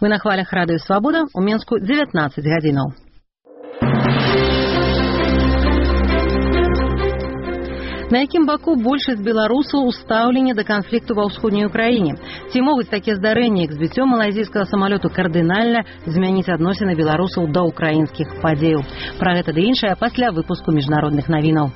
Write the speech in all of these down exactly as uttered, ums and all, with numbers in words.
Вы на хвалях радыё Свабода, у Менску дзевятнаццаць гадзінаў. На якім баку большасць беларусаў у стаўленні да канфлікту ва ўсходняй Украіне? Ці могуць такія здарэнні, як збіццё малайзійскага самалёту, кардынальна змяніць адносіны беларусаў да ўкраінскіх падзеяў? Пра гэта ды іншае пасля выпуску міжнародных навінаў.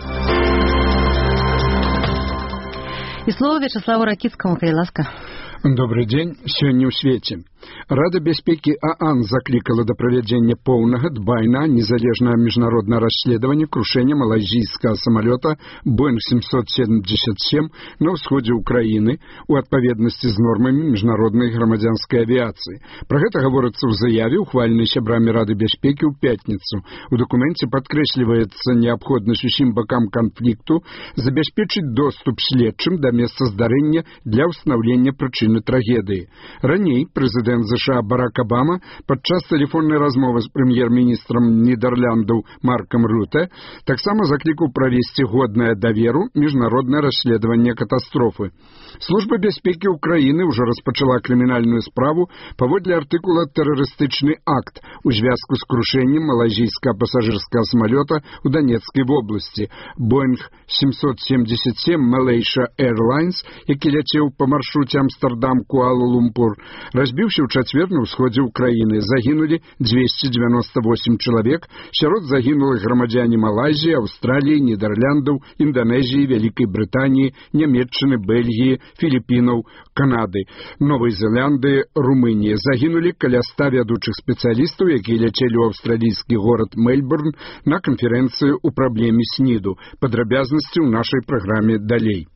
І слово Вячеславу Ракіцкаму, калі ласка. Добрый дзень. Сёння ў свеце. Рада бяспекі ААН заклікала да правядзення поўнага, дбайна, незалежнага міжнароднага расследавання крушэння малайзійскага самалёта Боинг семьсот семьдесят семь на ўсходзе Украіны у адпаведнасці з нормамі міжнароднай грамадзянскай авіяцыі. Пра гэта гаворыцца ў заяве, ухваленай сябрамі Рады бяспекі ў пятніцу. У дакуменце падкрэсліваецца неабходнасць усім бакам канфлікту забяспечыць доступ следчым да месца здарэння для ўстанаўлення прычыны трагедыі. Раней прэзідэнт ЗША Барак Обама падчас тэлефоннай размовы з прэм'ер-міністрам Нідэрляндаў Маркам Рюте таксама заклікаў правесці годнае даверу міжнароднае расследаванне катастрофы. Служба бяспекі Украіны ўжо распачала крымінальную справу паводле артыкула «Тэрарыстычны акт» у звязку з крушэннем малайзійскага пасажырскага самалёта ў Донецкай вобласці Боинг семьсот семьдесят семь Malaysia Airlines, які ляцеў па маршруце Амстердам-Куала-Лумпур, разбіўся ў чацвер на ўсходзе Украіны. Загінулі двести девяносто восемь чалавек, сярод загінулых грамадзяне Малайзіі, Аўстраліі, Нідэрляндаў, Інданезіі, Вялікай Брытаніі, Нямецчыны, Бельгіі, Філіпінаў, Канады, Новай Зеландыі, Румыніі. Загінулі каля ста вядучых спецыялістаў, якія ляцелі ў аўстралійскі горад Мельбурн на канферэнцыю ў праблеме СНІДу. Падрабязнасці ў нашай праграме далей.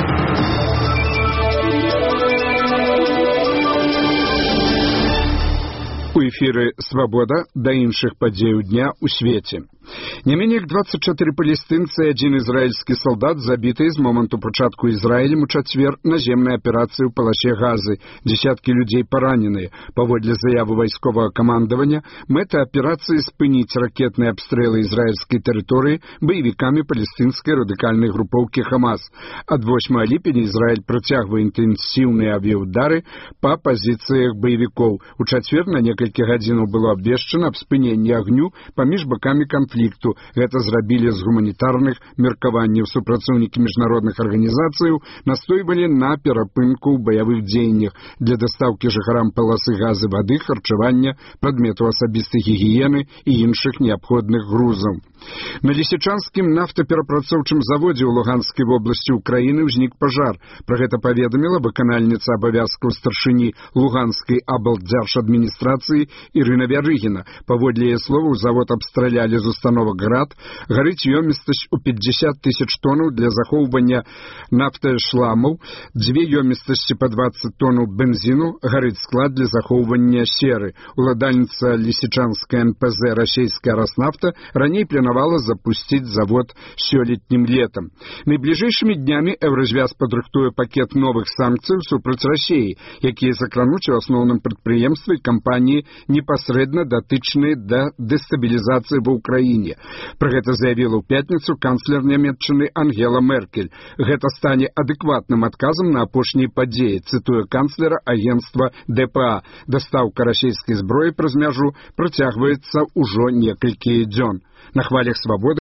У эфіры «Свабода» да іншых падзеяў дня ў свеце. Не меней як двадцать чатыры палестынцы і адзін ізраільскі салдат забітыя з моманту пачатку Ізраілем у чацвер наземнай аперацыі ў паласе Газы. Дзесяткі людзей параненыя. Паводле заявы вайсковага камандавання, мэта аперацыі спыніць ракетныя абстрэлы ізраільскай тэрыторыі баевікамі палестынскай радыкальнай групоўкі Хамас. Ад восьмага ліпеня Ізраіль працягвае інтэнсіўныя авіяўдары па пазіцыях баевікоў. У чацвер на некалькі гадзінаў было абвешчана аб спыненні агню паміж бакамі канфлікту. Гэта зрабілі з гуманітарных меркаванняў. Супрацоўнікі міжнародных арганізацыяў настойвалі на перапынку ў баявых дзеяннях для дастаўкі жыхарам паласы Газы вады, харчавання, прадметаў асабістай гігіены і іншых неабходных грузаў. На Лісічанскім нафтаперапрацоўчым заводзе ў Луганскай вобласці Украіны ўзнік пажар. Пра гэта паведаміла выканальніца абавязкаў старшыні Луганскай аблдзяржадміністрацыі Ірына Вярыгіна. Паводле яе словаў, завод абстралялі з установак «Град». Гарыць ёмістасць у пятьдесят тысяч тоннаў для захоўвання нафташламаў, дзве ёмістасці па двадцать тоннаў бензіну, гарыць склад для захоўвання серы. Уладальніца Лісічанскай эн пэ зэ «Расейская Роснафта» раней планавала запусціць завод сёлетнім летам. Найбліжэйшымі днямі Еўразвяз падрыхтуе пакет новых санкцыяў супраць Расіі, якія закрануць у асноўным прадпрыемствы і кампаніі непасрэдна датычныя да дэстабілізацыі ва ўкраіне. Пра гэта заявіла ў пятніцу канцлер Нямецчыны Ангела Меркель. Гэта стане адэкватным адказам на апошнія падзеі, цытуе канцлера агенцтва дэ пэ а. Дастаўка расійскай зброі праз мяжу працягваецца ўжо некалькі дзён. На хвалях «Свабоды»